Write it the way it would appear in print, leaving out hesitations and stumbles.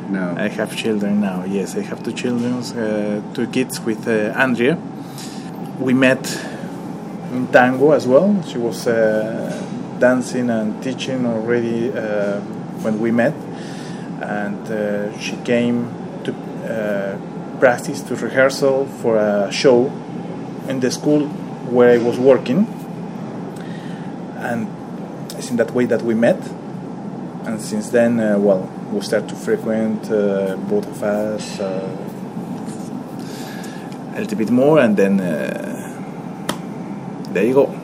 now. I have children now. Yes, I have two children, two kids with Andrea. We met in tango as well. She was dancing and teaching already when we met, and she came to practice, to rehearsal for a show in the school where I was working, and it's in that way that we met. And since then, we start to frequent both of us a little bit more, and then there you go.